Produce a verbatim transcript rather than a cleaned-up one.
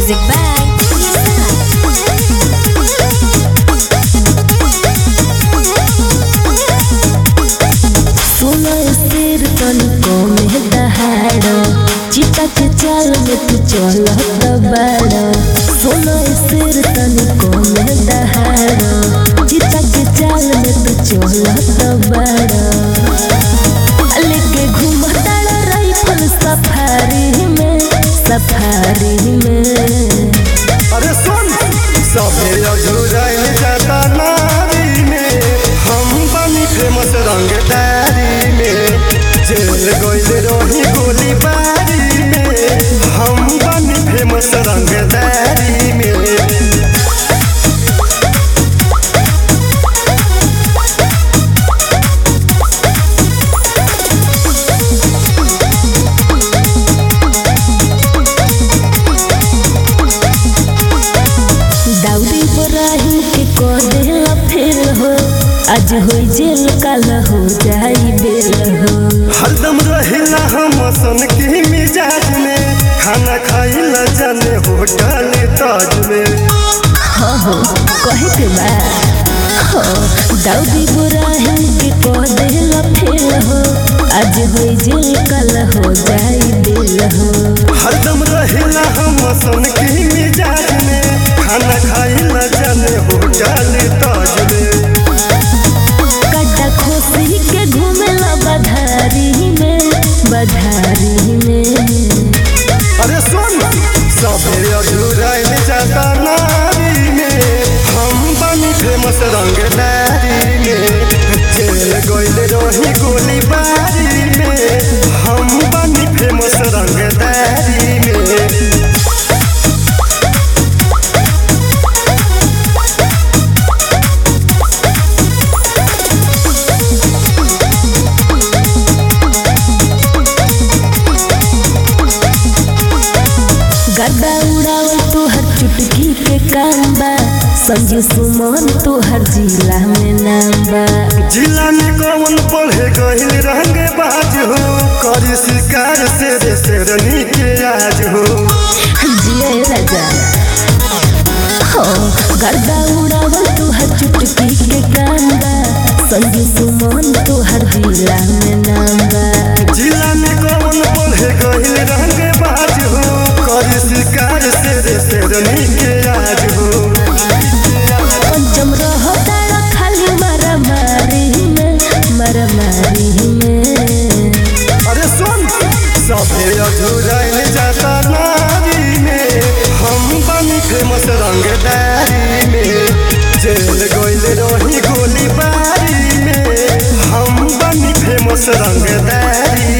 Music by सुनो सिर तनिको में दहाड़ो चिता के चाल में तू चलत बाड़ो। सुनो सिर तनिको में दहाड़ो चिता के चाल में तू चलत बाड़ो। लेके घूमता राइफल सफारी में सफारी में। अरे सुन सभे अधूराइल जाता नारी में, हम बनी फेमस रंगदारी में। जेल गइल रही गोली बारी में, हम बनी फेमस रंगदारी में। दाऊदी इब्राहिम के कदेला फेल हो, आज हो जेल काल हो जाई बेल हो। हरदम रहिला हम सन की मिजाज में, खाना खाइला जाने होटल ताज में। हाँ हो कहे के बा हो दाऊदी इब्राहिम के कदेला फेल हो, आज हो जेल काल हो जाई बेल हो। हरदम रहिला हम सन की मिजाज में, खाना खाइला जाने होटल ताज में। कटा खोसी के घूमेला बधारी में बधारी में। अरे सुन सभे अधूराइल जाता नारी में, हम बनी फेमस रंगदारी में। जेल गइल रही गोली बारी में, हम बनी फेमस रंगदारी में। गद्दा उड़ावल तोहर चुटकी के काम बा, संजू सुमन तोहर जिला में नाम बा। जिला में कौन पढ़े गइल रंग बाज हो, करी शिकार से रे शेरनी के आज हो। जिए राजा हो गद्दा उड़ावल तोहर चुटकी के काम बा, संजू सुमन तोहर जिला में नाम बा। जिला में कौन पढ़े गइल रंग बाज हो, करी शिकार से रे शेरनी के आज हो। पंचम रहो तारा खाली मारा मारी में मारा मारी में। अरे सुन सभे अधूराइल जाता नारी में, हम बनी फेमस रंगदारी में। जेल गइल रही गोली बारी में, हम बनी फेमस रंगदारी